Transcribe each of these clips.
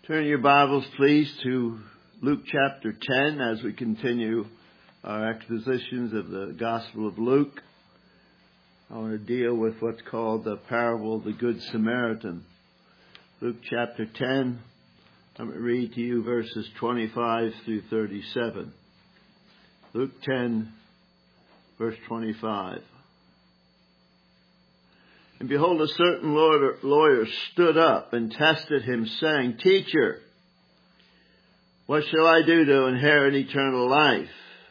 Turn your Bibles, please, to Luke chapter 10 as we continue our expositions of the Gospel of Luke. I want to deal with what's called the parable of the Good Samaritan. Luke chapter 10, I'm going to read to you verses 25 through 37. Luke 10, verse 25. And behold, a certain lawyer stood up and tested him, saying, Teacher, what shall I do to inherit eternal life?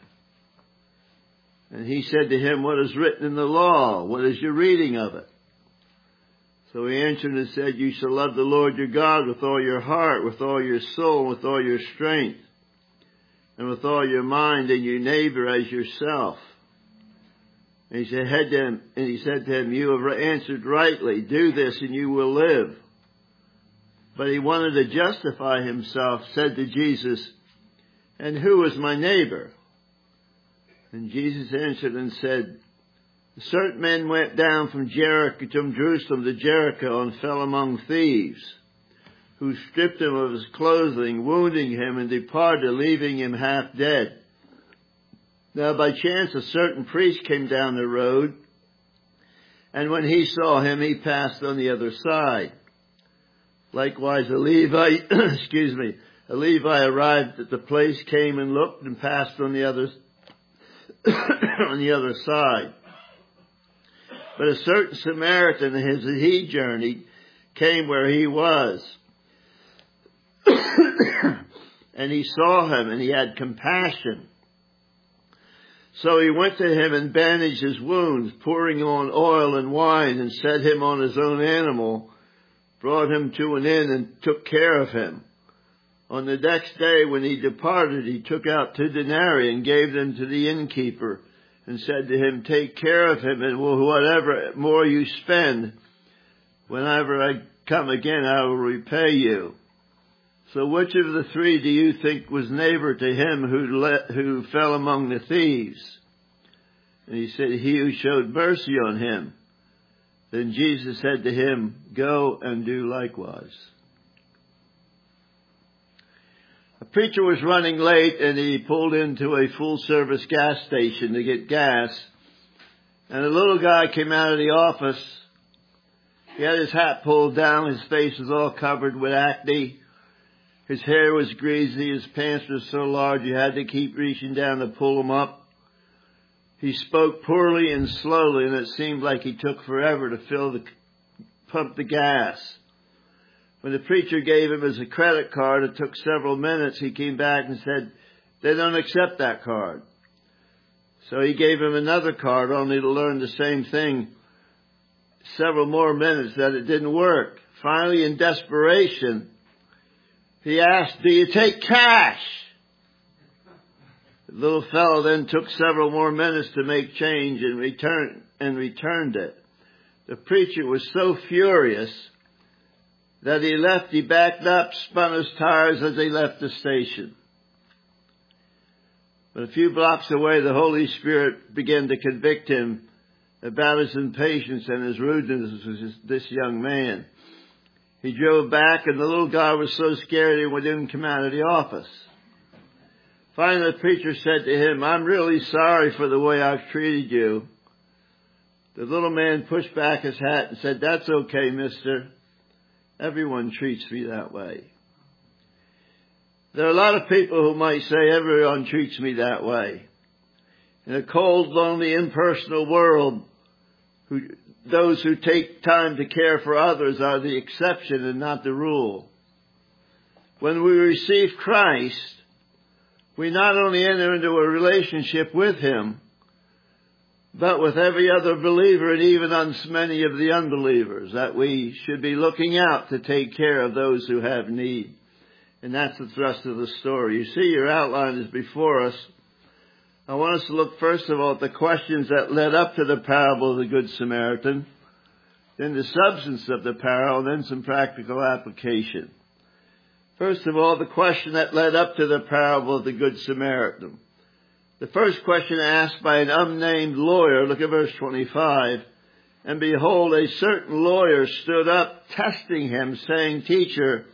And he said to him, What is written in the law? What is your reading of it? So he answered and said, You shall love the Lord your God with all your heart, with all your soul, with all your strength, and with all your mind, and your neighbor as yourself. And he said to him, You have answered rightly. Do this and you will live. But he wanted to justify himself, said to Jesus, And who is my neighbor? And Jesus answered and said, Certain men went down from Jerusalem to Jericho and fell among thieves, who stripped him of his clothing, wounding him, and departed, leaving him half dead. Now by chance a certain priest came down the road, and when he saw him, he passed on the other side. Likewise a Levite, a Levite arrived at the place, came and looked, and passed on the other side. But a certain Samaritan, as he journeyed, came where he was. And he saw him, and he had compassion. So he went to him and bandaged his wounds, pouring on oil and wine, and set him on his own animal, brought him to an inn, and took care of him. On the next day when he departed, he took out 2 denarii and gave them to the innkeeper, and said to him, Take care of him, and whatever more you spend, whenever I come again, I will repay you. So which of the 3 do you think was neighbor to him who fell among the thieves? And he said, He who showed mercy on him. Then Jesus said to him, Go and do likewise. A preacher was running late, and he pulled into a full-service gas station to get gas. And a little guy came out of the office. He had his hat pulled down. His face was all covered with acne. His hair was greasy. His pants were so large you had to keep reaching down to pull them up. He spoke poorly and slowly, and it seemed like he took forever to pump the gas. When the preacher gave him his credit card, it took several minutes. He came back and said, They don't accept that card. So he gave him another card, only to learn the same thing. Several more minutes that it didn't work. Finally, in desperation, he asked, Do you take cash? The little fellow then took several more minutes to make change and returned it. The preacher was so furious that he backed up, spun his tires as he left the station. But a few blocks away, the Holy Spirit began to convict him about his impatience and his rudeness with this young man. He drove back, and the little guy was so scared he wouldn't come out of the office. Finally, the preacher said to him, I'm really sorry for the way I've treated you. The little man pushed back his hat and said, That's okay, mister. Everyone treats me that way. There are a lot of people who might say, Everyone treats me that way. In a cold, lonely, impersonal world, those who take time to care for others are the exception and not the rule. When we receive Christ, we not only enter into a relationship with Him, but with every other believer and even on many of the unbelievers, that we should be looking out to take care of those who have need. And that's the thrust of the story. You see, your outline is before us. I want us to look first of all at the questions that led up to the parable of the Good Samaritan, then the substance of the parable, and then some practical application. First of all, the question that led up to the parable of the Good Samaritan. The first question asked by an unnamed lawyer, look at verse 25, And behold, a certain lawyer stood up, testing him, saying, Teacher,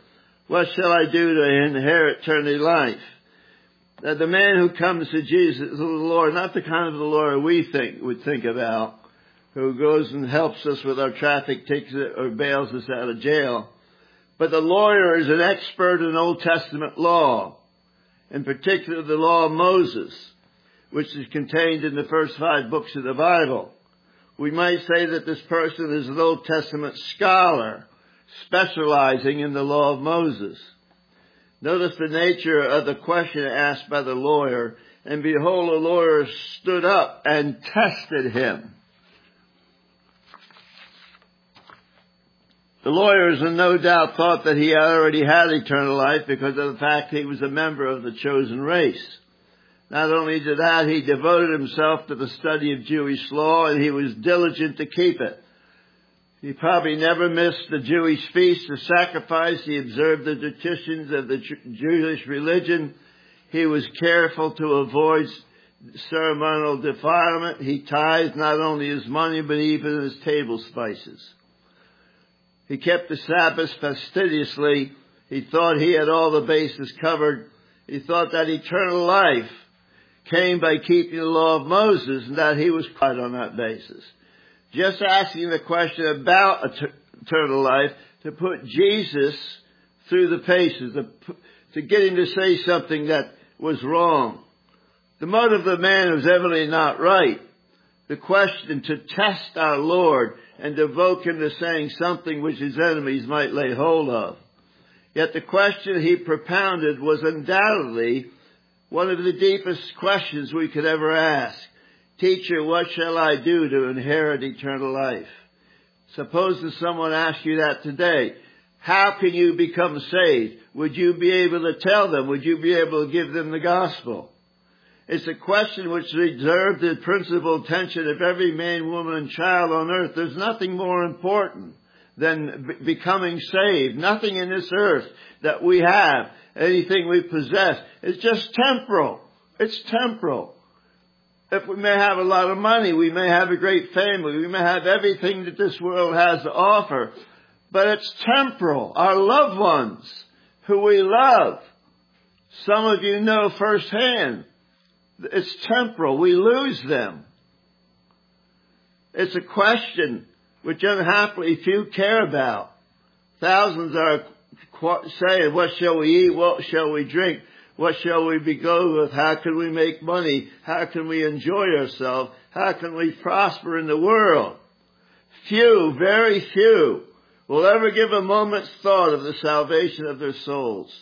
What shall I do to inherit eternal life? Now, the man who comes to Jesus, the Lord, not the kind of the Lord we would think about, who goes and helps us with our traffic tickets or bails us out of jail. But the lawyer is an expert in Old Testament law, in particular the law of Moses, which is contained in the first 5 books of the Bible. We might say that this person is an Old Testament scholar, specializing in the law of Moses. Notice the nature of the question asked by the lawyer. And behold, the lawyer stood up and tested him. The lawyers no doubt thought that he already had eternal life because of the fact he was a member of the chosen race. Not only did that, he devoted himself to the study of Jewish law and he was diligent to keep it. He probably never missed the Jewish feast or sacrifice. He observed the traditions of the Jewish religion. He was careful to avoid ceremonial defilement. He tithed not only his money but even his table spices. He kept the Sabbath fastidiously. He thought he had all the bases covered. He thought that eternal life came by keeping the law of Moses and that he was quite on that basis. Just asking the question about eternal life to put Jesus through the paces, to get him to say something that was wrong. The motive of the man was evidently not right. The question to test our Lord and to evoke him to saying something which his enemies might lay hold of. Yet the question he propounded was undoubtedly one of the deepest questions we could ever ask. Teacher, what shall I do to inherit eternal life? Suppose that someone asked you that today. How can you become saved? Would you be able to tell them? Would you be able to give them the gospel? It's a question which reserved the principal attention of every man, woman, and child on earth. There's nothing more important than becoming saved. Nothing in this earth that we have, anything we possess, is just temporal. It's temporal. If we may have a lot of money, we may have a great family, we may have everything that this world has to offer, but it's temporal. Our loved ones, who we love, some of you know firsthand, it's temporal. We lose them. It's a question which unhappily few care about. Thousands are saying, what shall we eat? What shall we drink? What shall we be going with? How can we make money? How can we enjoy ourselves? How can we prosper in the world? Few, very few, will ever give a moment's thought of the salvation of their souls.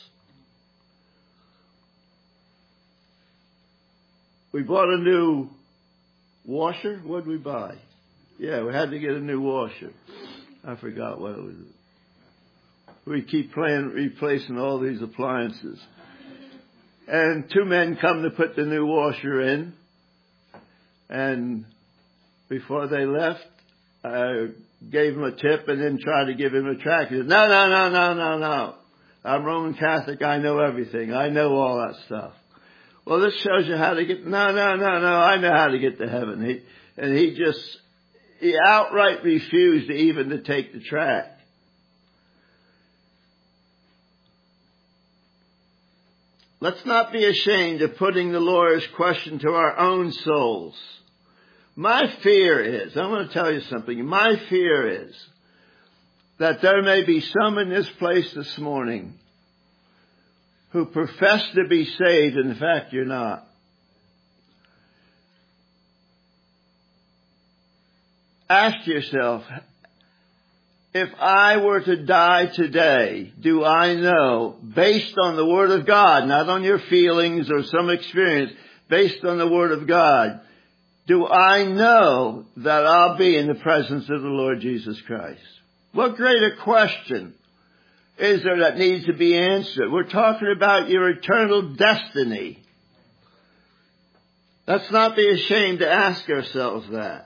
We bought a new washer. What did we buy? Yeah, we had to get a new washer. I forgot what it was. We keep replacing all these appliances. And 2 men come to put the new washer in. And before they left, I gave him a tip and then tried to give him a tract. He said, no. I'm Roman Catholic. I know everything. I know all that stuff. Well, this shows you how to get, no. I know how to get to heaven. He outright refused even to take the tract. Let's not be ashamed of putting the lawyer's question to our own souls. My fear is, I'm going to tell you something, my fear is that there may be some in this place this morning who profess to be saved, and in fact you're not. Ask yourself, if I were to die today, do I know, based on the Word of God, not on your feelings or some experience, based on the Word of God, do I know that I'll be in the presence of the Lord Jesus Christ? What greater question is there that needs to be answered? We're talking about your eternal destiny. Let's not be ashamed to ask ourselves that.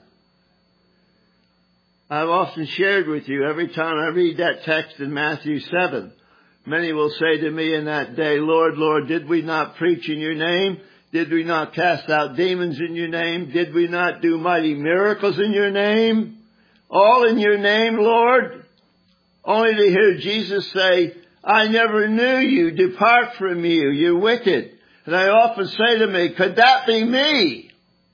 I've often shared with you, every time I read that text in Matthew 7, many will say to me in that day, Lord, Lord, did we not preach in your name? Did we not cast out demons in your name? Did we not do mighty miracles in your name? All in your name, Lord? Only to hear Jesus say, I never knew you. Depart from me, you wicked. And I often say to me, could that be me?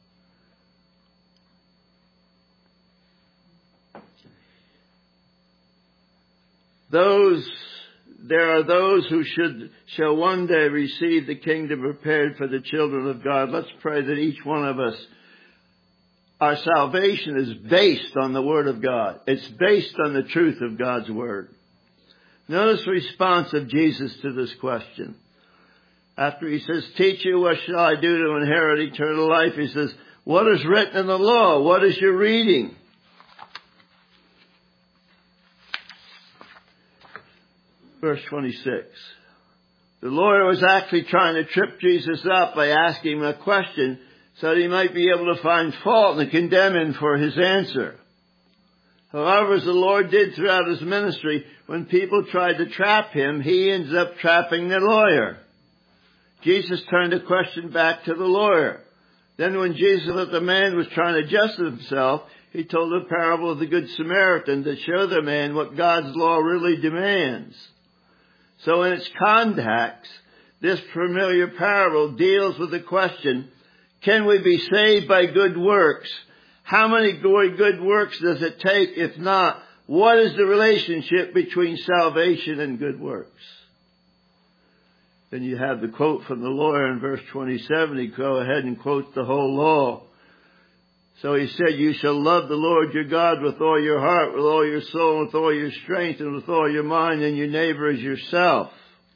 There are those who shall one day receive the kingdom prepared for the children of God. Let's pray that each one of us, our salvation is based on the Word of God. It's based on the truth of God's Word. Notice the response of Jesus to this question. After he says, teacher, what shall I do to inherit eternal life? He says, what is written in the law? What is your reading? Verse 26. The lawyer was actually trying to trip Jesus up by asking him a question so that he might be able to find fault and condemn him for his answer. However, as the Lord did throughout his ministry, when people tried to trap him, he ends up trapping the lawyer. Jesus turned the question back to the lawyer. Then when Jesus looked at the man who was trying to justify himself, he told the parable of the Good Samaritan to show the man what God's law really demands. So in its context, this familiar parable deals with the question, can we be saved by good works? How many good works does it take? If not, what is the relationship between salvation and good works? Then you have the quote from the lawyer in verse 27. He go ahead and quotes the whole law. So he said, you shall love the Lord your God with all your heart, with all your soul, with all your strength, and with all your mind, and your neighbor as yourself.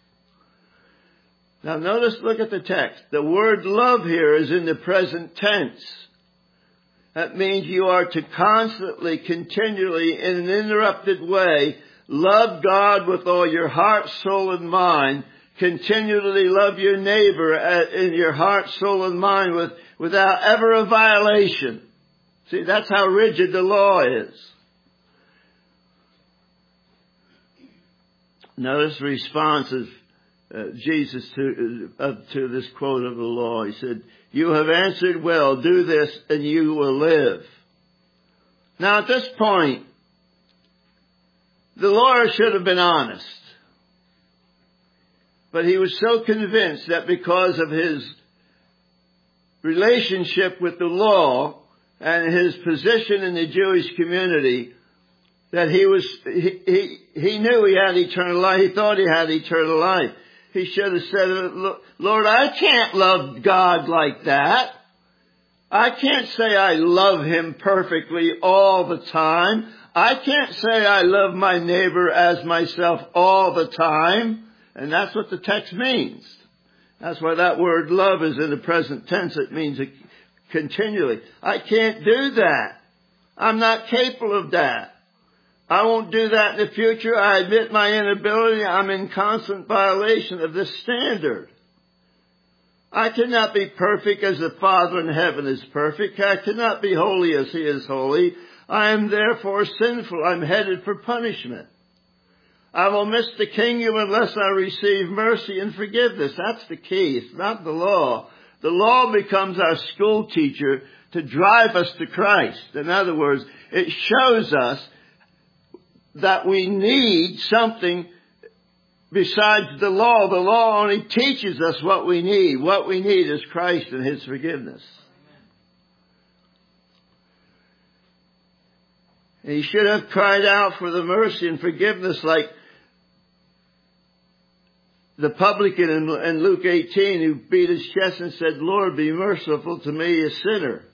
Now notice, look at the text. The word love here is in the present tense. That means you are to constantly, continually, in an uninterrupted way, love God with all your heart, soul, and mind. Continually love your neighbor in your heart, soul, and mind without ever a violation. See, that's how rigid the law is. Notice the response of Jesus to this quote of the law. He said, you have answered well, do this and you will live. Now at this point, the lawyer should have been honest. But he was so convinced that because of his relationship with the law and his position in the Jewish community, that he knew he had eternal life. He thought he had eternal life. He should have said, Lord, I can't love God like that. I can't say I love him perfectly all the time. I can't say I love my neighbor as myself all the time. And that's what the text means. That's why that word love is in the present tense. It means continually. I can't do that. I'm not capable of that. I won't do that in the future. I admit my inability. I'm in constant violation of this standard. I cannot be perfect as the Father in heaven is perfect. I cannot be holy as he is holy. I am therefore sinful. I'm headed for punishment. I will miss the kingdom unless I receive mercy and forgiveness. That's the key. It's not the law. The law becomes our school teacher to drive us to Christ. In other words, it shows us that we need something besides the law. The law only teaches us what we need. What we need is Christ and his forgiveness. And he should have cried out for the mercy and forgiveness like the publican in Luke 18 who beat his chest and said, Lord, be merciful to me, a sinner.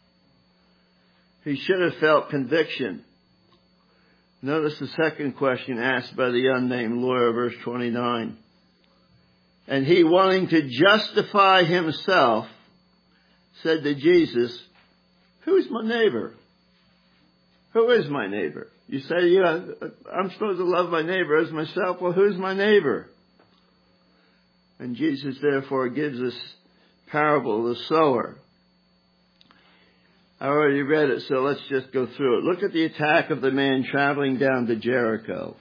He should have felt conviction. Notice the second question asked by the unnamed lawyer, verse 29. And he, wanting to justify himself, said to Jesus, who's my neighbor? Who is my neighbor? You say, I'm supposed to love my neighbor as myself. Well, who's my neighbor? And Jesus therefore gives us parable of the sower. I already read it, so let's just go through it. Look at the attack of the man traveling down to Jericho.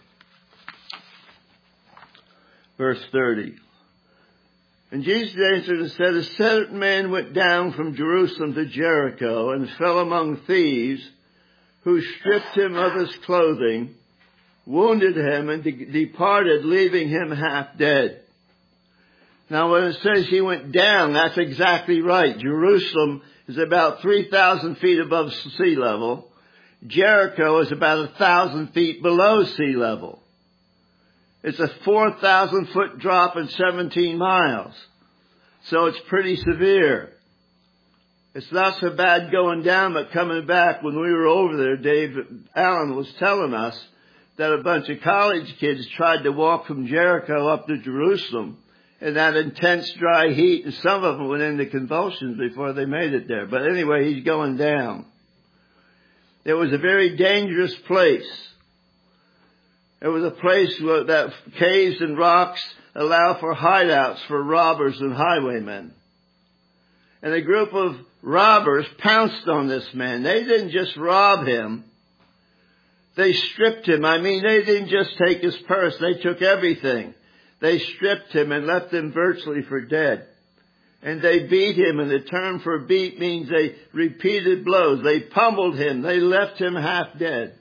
Verse 30. And Jesus answered and said, a certain man went down from Jerusalem to Jericho and fell among thieves, who stripped him of his clothing wounded him, and departed, leaving him half dead. Now when it says he went down, that's exactly right. Jerusalem is about 3,000 feet above sea level. Jericho is about 1,000 feet below sea level. It's a 4,000 foot drop in 17 miles. So it's pretty severe. It's not so bad going down, but coming back, when we were over there, Dave Allen was telling us that a bunch of college kids tried to walk from Jericho up to Jerusalem in that intense dry heat, and some of them went into convulsions before they made it there. But anyway, he's going down. It was a very dangerous place. It was a place where that caves and rocks allow for hideouts for robbers and highwaymen. And a group of robbers pounced on this man. They didn't just rob him. They stripped him. I mean, they didn't just take his purse. They took everything. They stripped him and left him virtually for dead. And they beat him, and the term for beat means they repeated blows. They pummeled him. They left him half dead.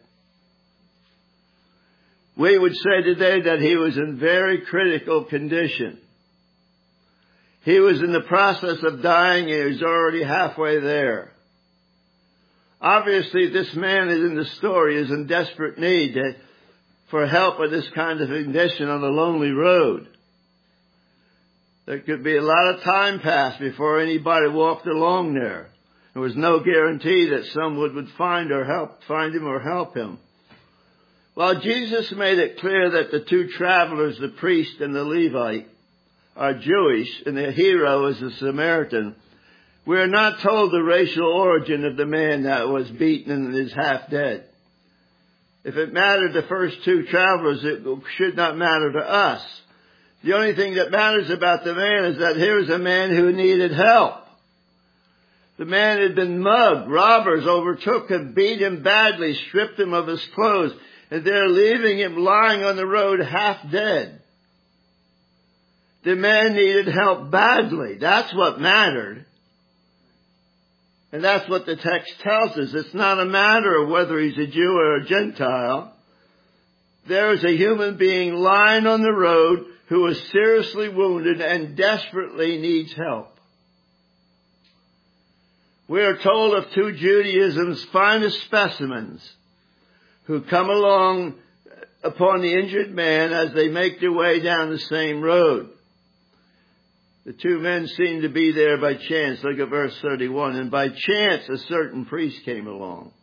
We would say today that he was in very critical condition. He was in the process of dying, and he was already halfway there. Obviously, this man is in the story, is in desperate need for help with this kind of condition on a lonely road. There could be a lot of time passed before anybody walked along there. There was no guarantee that someone would find him or help him. Well, Jesus made it clear that the two travelers, the priest and the Levite, are Jewish, and the hero is a Samaritan. We are not told the racial origin of the man that was beaten and is half dead. If it mattered to the first two travelers, it should not matter to us. The only thing that matters about the man is that here's a man who needed help. The man had been mugged. Robbers overtook him, beat him badly, stripped him of his clothes, and they're leaving him lying on the road half dead. The man needed help badly. That's what mattered. And that's what the text tells us. It's not a matter of whether he's a Jew or a Gentile. There is a human being lying on the road who is seriously wounded and desperately needs help. We are told of two Judaism's finest specimens who come along upon the injured man as they make their way down the same road. The two men seemed to be there by chance. Look at verse 31. And by chance a certain priest came along.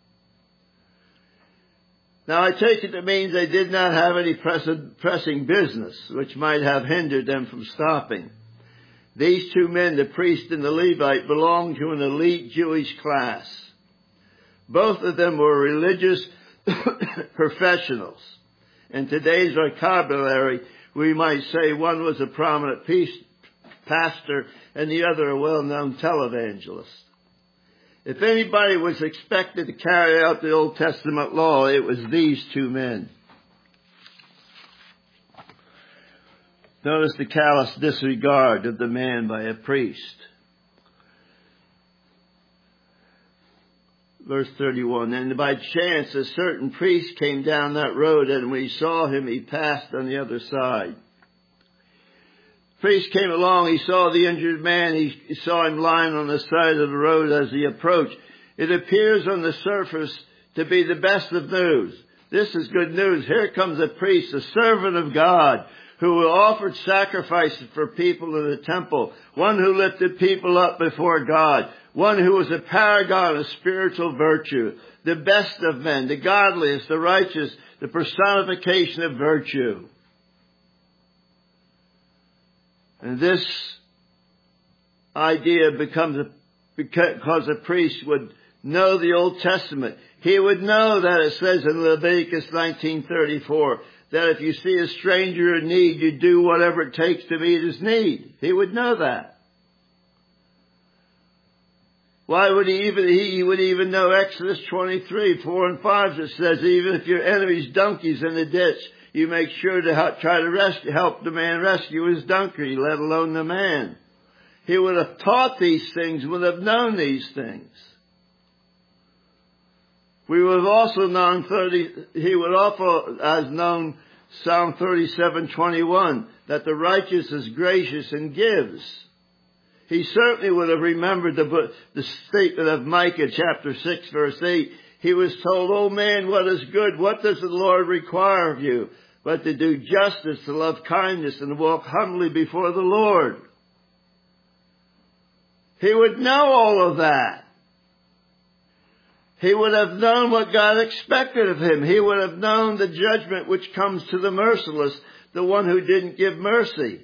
Now I take it means they did not have any pressing business, which might have hindered them from stopping. These two men, the priest and the Levite, belonged to an elite Jewish class. Both of them were religious professionals. In today's vocabulary, we might say one was a prominent pastor and the other a well-known televangelist. If anybody was expected to carry out the Old Testament law, it was these two men. Notice the callous disregard of the man by a priest. Verse 31, and by chance a certain priest came down that road, and when he saw him, he passed on the other side. Priest came along, he saw the injured man, he saw him lying on the side of the road as he approached. It appears on the surface to be the best of news. This is good news. Here comes a priest, a servant of God, who offered sacrifices for people in the temple, one who lifted people up before God, one who was a paragon of spiritual virtue, the best of men, the godliest, the righteous, the personification of virtue. And this idea becomes because a priest would know the Old Testament. He would know that it says in Leviticus 19:34 that if you see a stranger in need, you do whatever it takes to meet his need. He would know that. Why would he would even know Exodus 23:4 and 5 that says even if your enemy's donkey's in the ditch, you make sure to help the man rescue his donkey, let alone the man. He would have taught these things, would have known these things. We would have also known he would also have known Psalm 37:21, that the righteous is gracious and gives. He certainly would have remembered the statement of Micah chapter 6 verse 8. He was told, "O man, what is good? What does the Lord require of you? But to do justice, to love kindness, and to walk humbly before the Lord." He would know all of that. He would have known what God expected of him. He would have known the judgment which comes to the merciless, the one who didn't give mercy.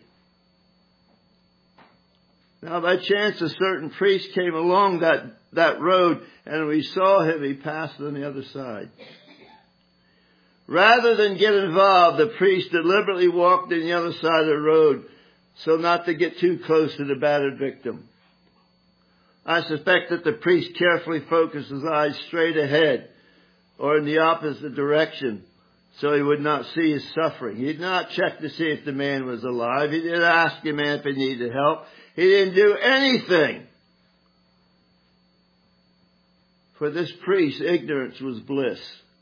Now, by chance, a certain priest came along that road, and we saw him. He passed on the other side. Rather than get involved, the priest deliberately walked on the other side of the road so not to get too close to the battered victim. I suspect that the priest carefully focused his eyes straight ahead or in the opposite direction so he would not see his suffering. He did not check to see if the man was alive. He didn't ask the man if he needed help. He didn't do anything. For this priest, ignorance was bliss.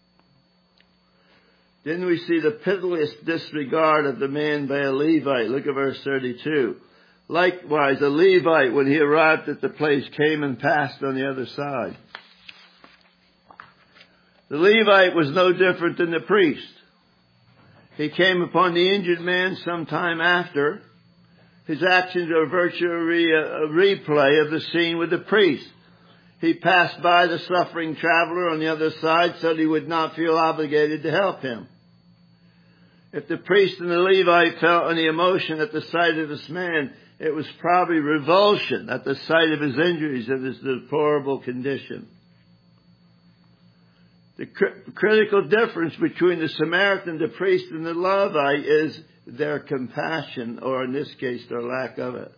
Then we see the pitiless disregard of the man by a Levite. Look at verse 32. Likewise, a Levite, when he arrived at the place, came and passed on the other side. The Levite was no different than the priest. He came upon the injured man some time after. His actions are virtually a replay of the scene with the priest. He passed by the suffering traveler on the other side so that he would not feel obligated to help him. If the priest and the Levite felt any emotion at the sight of this man, it was probably revulsion at the sight of his injuries and his deplorable condition. The critical difference between the Samaritan, the priest, and the Levite is their compassion, or in this case, their lack of it.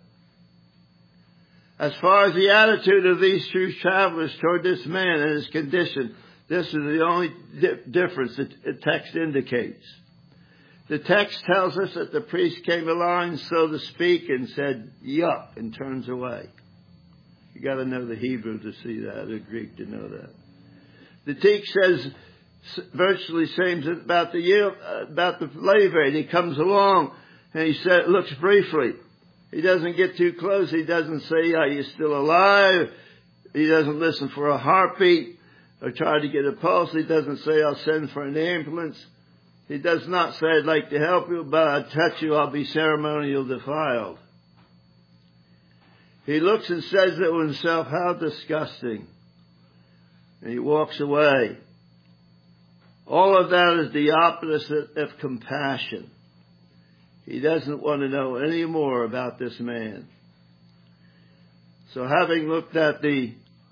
As far as the attitude of these two travelers toward this man and his condition, this is the only difference that the text indicates. The text tells us that the priest came along, so to speak, and said, "Yuck," and turns away. You got to know the Hebrew to see that, or Greek to know that. The text says virtually same about the Levite. He comes along and he looks briefly. He doesn't get too close. He doesn't say, "Are you still alive?" He doesn't listen for a heartbeat or try to get a pulse. He doesn't say, "I'll send for an ambulance." He does not say, "I'd like to help you, but I'll touch you, I'll be ceremonial defiled." He looks and says to himself, "How disgusting." And he walks away. All of that is the opposite of compassion. He doesn't want to know any more about this man. So having looked at the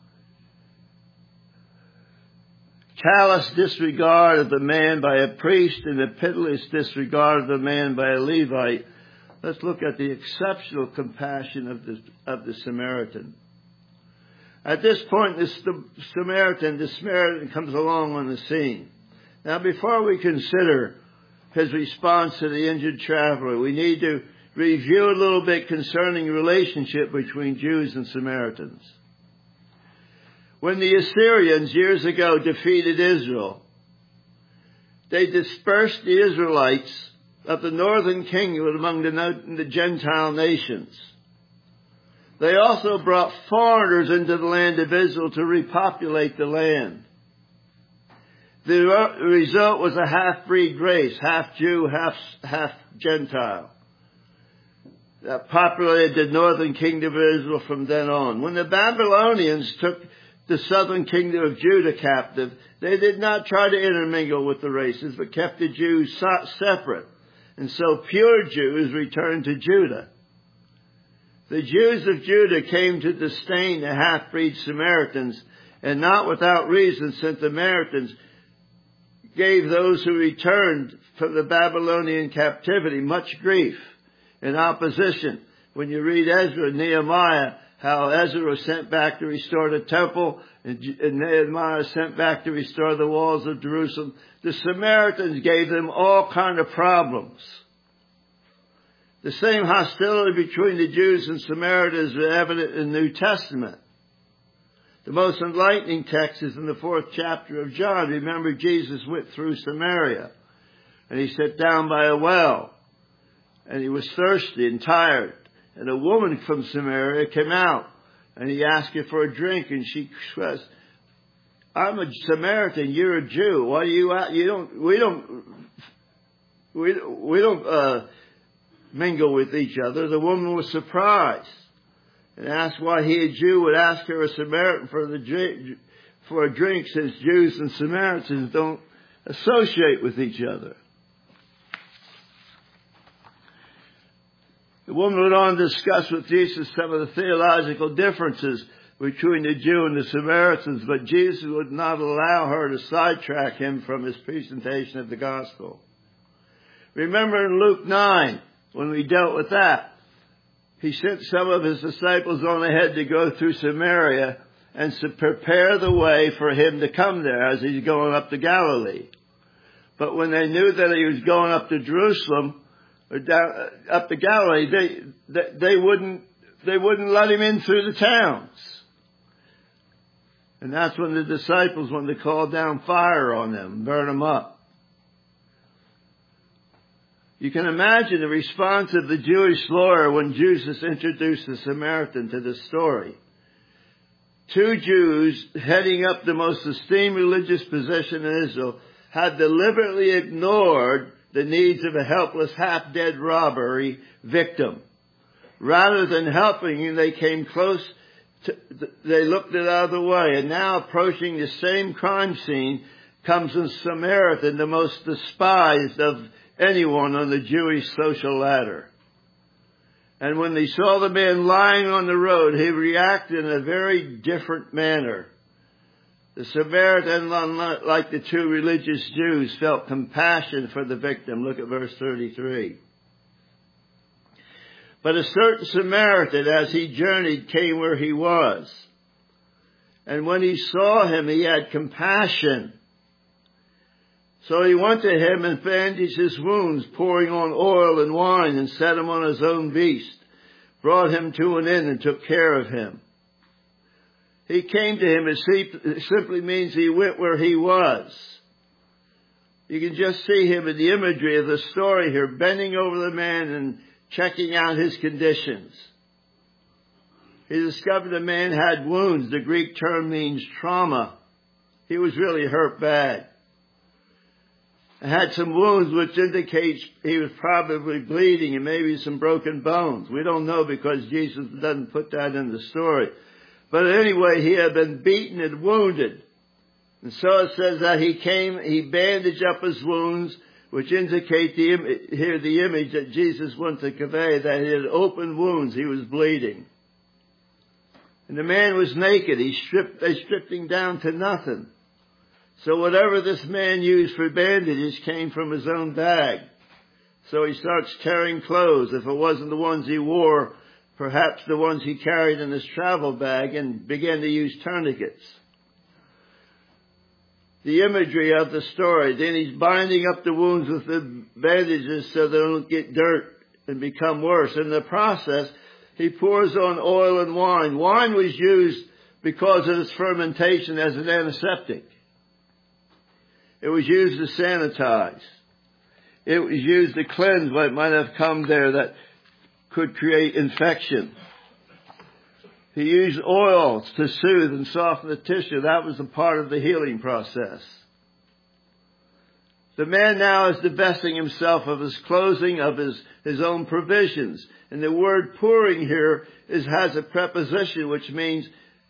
callous disregard of the man by a priest and the pitiless disregard of the man by a Levite, let's look at the exceptional compassion of the Samaritan. At this point, the Samaritan comes along on the scene. Now, before we consider his response to the injured traveler, we need to review a little bit concerning the relationship between Jews and Samaritans. When the Assyrians years ago defeated Israel, they dispersed the Israelites of the northern kingdom among the Gentile nations. They also brought foreigners into the land of Israel to repopulate the land. The result was a half-breed race, half Jew, half Gentile, that populated the northern kingdom of Israel from then on. When the Babylonians took the southern kingdom of Judah captive, they did not try to intermingle with the races, but kept the Jews separate. And so pure Jews returned to Judah. The Jews of Judah came to disdain the half-breed Samaritans, and not without reason, since the Samaritans gave those who returned from the Babylonian captivity much grief and opposition. When you read Ezra and Nehemiah, how Ezra was sent back to restore the temple and Nehemiah was sent back to restore the walls of Jerusalem, the Samaritans gave them all kind of problems. The same hostility between the Jews and Samaritans is evident in the New Testament. The most enlightening text is in the 4th chapter of John. Remember, Jesus went through Samaria, and he sat down by a well, and he was thirsty and tired. And a woman from Samaria came out, and he asked her for a drink, and she says, "I'm a Samaritan, you're a Jew. Why are you out? We don't mingle with each other." The woman was surprised and asked why he, a Jew, would ask her, a Samaritan, for a drink, since Jews and Samaritans don't associate with each other. The woman went on to discuss with Jesus some of the theological differences between the Jew and the Samaritans, but Jesus would not allow her to sidetrack him from his presentation of the gospel. Remember in Luke 9, when we dealt with that, he sent some of his disciples on ahead to go through Samaria and to prepare the way for him to come there as he's going up to Galilee. But when they knew that he was going up to Jerusalem, or down, up to Galilee, they wouldn't let him in through the towns. And that's when the disciples wanted to call down fire on them, burn them up. You can imagine the response of the Jewish lawyer when Jesus introduced the Samaritan to this story. 2 Jews heading up the most esteemed religious position in Israel had deliberately ignored the needs of a helpless, half-dead robbery victim. Rather than helping him, they came close they looked it out of the way. And now, approaching the same crime scene, comes a Samaritan, the most despised of anyone on the Jewish social ladder. And when they saw the man lying on the road, he reacted in a very different manner. The Samaritan, like the 2 religious Jews, felt compassion for the victim. Look at verse 33. But a certain Samaritan, as he journeyed, came where he was. And when he saw him, he had compassion. So he went to him and bandaged his wounds, pouring on oil and wine, and set him on his own beast, brought him to an inn, and took care of him. He came to him, it simply means he went where he was. You can just see him in the imagery of the story here, bending over the man and checking out his conditions. He discovered the man had wounds. The Greek term means trauma. He was really hurt bad. He had some wounds which indicates he was probably bleeding and maybe some broken bones. We don't know because Jesus doesn't put that in the story. But anyway, he had been beaten and wounded. And so it says that he bandaged up his wounds, which indicate the image that Jesus wanted to convey, that he had open wounds, he was bleeding. And the man was naked. They stripped him down to nothing. So whatever this man used for bandages came from his own bag. So he starts tearing clothes. If it wasn't the ones he wore, perhaps the ones he carried in his travel bag, and began to use tourniquets. The imagery of the story. Then he's binding up the wounds with the bandages so they don't get dirt and become worse. In the process, he pours on oil and wine. Wine was used because of its fermentation as an antiseptic. It was used to sanitize. It was used to cleanse what might have come there that could create infection. He used oils to soothe and soften the tissue. That was a part of the healing process. The man now is divesting himself of his clothing, of his own provisions. And the word pouring here has a preposition which means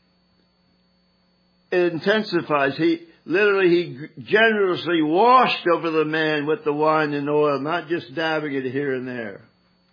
it intensifies. He generously washed over the man with the wine and oil, not just dabbing it here and there.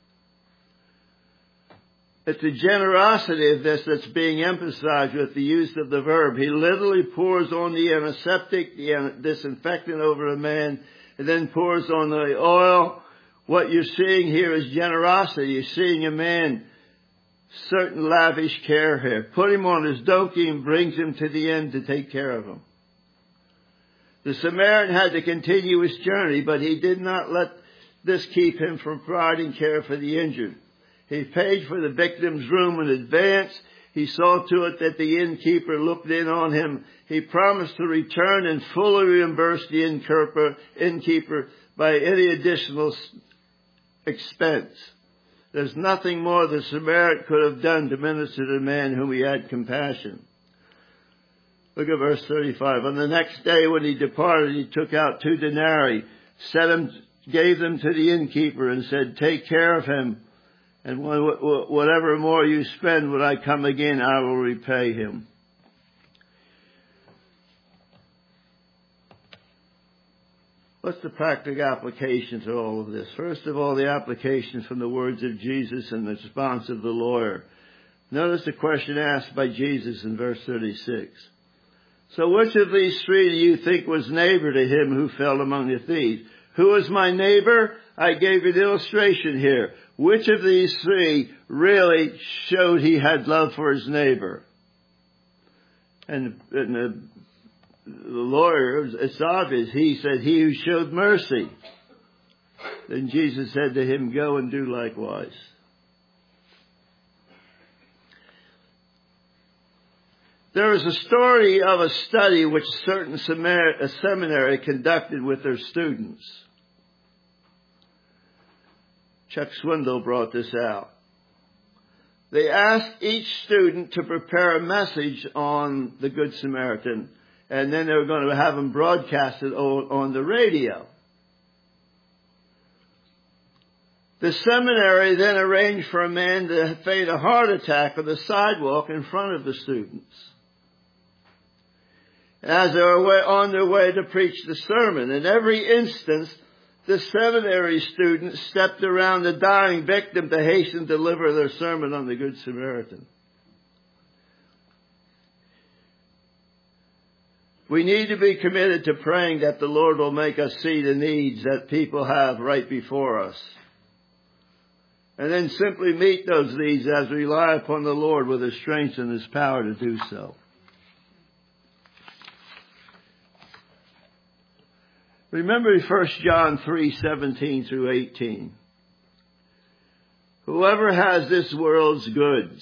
It's the generosity of this that's being emphasized with the use of the verb. He literally pours on the antiseptic, the disinfectant over a man, and then pours on the oil. What you're seeing here is generosity. You're seeing a man, certain lavish care here. Put him on his donkey and brings him to the inn to take care of him. The Samaritan had to continue his journey, but he did not let this keep him from providing care for the injured. He paid for the victim's room in advance. He saw to it that the innkeeper looked in on him. He promised to return and fully reimburse the innkeeper by any additional expense. There's nothing more the Samaritan could have done to minister to the man whom he had compassion. Look at verse 35. On the next day when he departed, he took out 2 denarii, gave them to the innkeeper, and said, "Take care of him, and whatever more you spend, when I come again, I will repay him." What's the practical application to all of this? First of all, the application from the words of Jesus and the response of the lawyer. Notice the question asked by Jesus in verse 36. "So which of these 3 do you think was neighbor to him who fell among the thieves? Who was my neighbor?" I gave an illustration here. Which of these 3 really showed he had love for his neighbor? And the lawyer, it's obvious, he said, "He who showed mercy." Then Jesus said to him, "Go and do likewise." There is a story of a study which a seminary conducted with their students. Chuck Swindoll brought this out. They asked each student to prepare a message on the Good Samaritan, and then they were going to have him broadcasted on the radio. The seminary then arranged for a man to feign a heart attack on the sidewalk in front of the students, as they were on their way to preach the sermon. In every instance, the seminary students stepped around the dying victim to hasten to deliver their sermon on the Good Samaritan. We need to be committed to praying that the Lord will make us see the needs that people have right before us, and then simply meet those needs as we rely upon the Lord with His strength and His power to do so. Remember 1 John 3:17 through 18. Whoever has this world's goods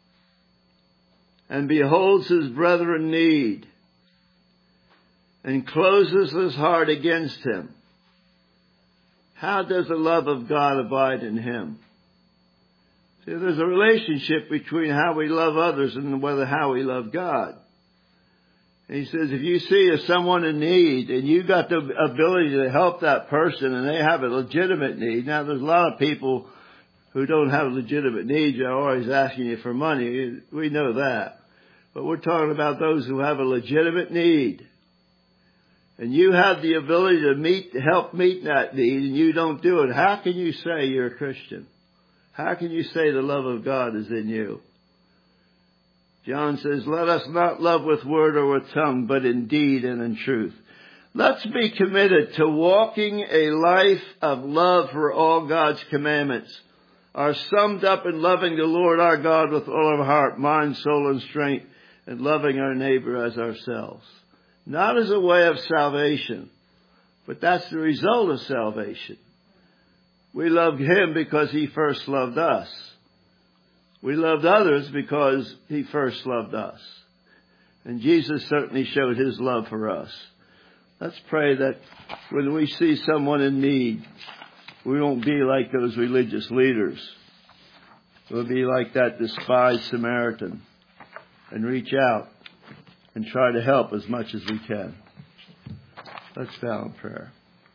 and beholds his brethren need and closes his heart against him, how does the love of God abide in him? See, there's a relationship between how we love others and how we love God. And he says, if you see someone in need and you got the ability to help that person and they have a legitimate need. Now, there's a lot of people who don't have legitimate needs. They're always asking you for money. We know that. But we're talking about those who have a legitimate need. And you have the ability to help meet that need, and you don't do it. How can you say you're a Christian? How can you say the love of God is in you? John says, let us not love with word or with tongue, but in deed and in truth. Let's be committed to walking a life of love for all God's commandments are summed up in loving the Lord our God with all our heart, mind, soul, and strength, and loving our neighbor as ourselves. Not as a way of salvation, but that's the result of salvation. We love Him because He first loved us. We loved others because He first loved us. And Jesus certainly showed His love for us. Let's pray that when we see someone in need, we won't be like those religious leaders. We'll be like that despised Samaritan and reach out and try to help as much as we can. Let's bow in prayer.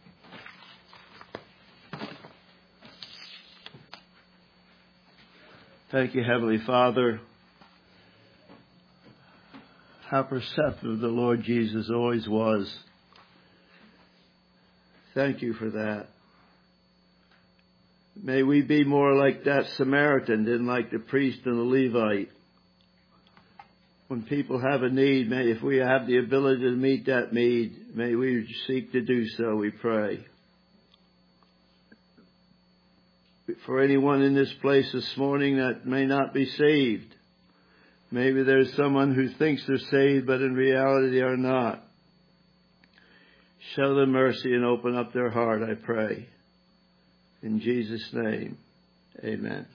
Thank you, Heavenly Father. How perceptive the Lord Jesus always was. Thank you for that. May we be more like that Samaritan than like the priest and the Levite. When people have a need, if we have the ability to meet that need, may we seek to do so, we pray. For anyone in this place this morning that may not be saved, maybe there's someone who thinks they're saved, but in reality they are not. Show them mercy and open up their heart, I pray. In Jesus' name, amen.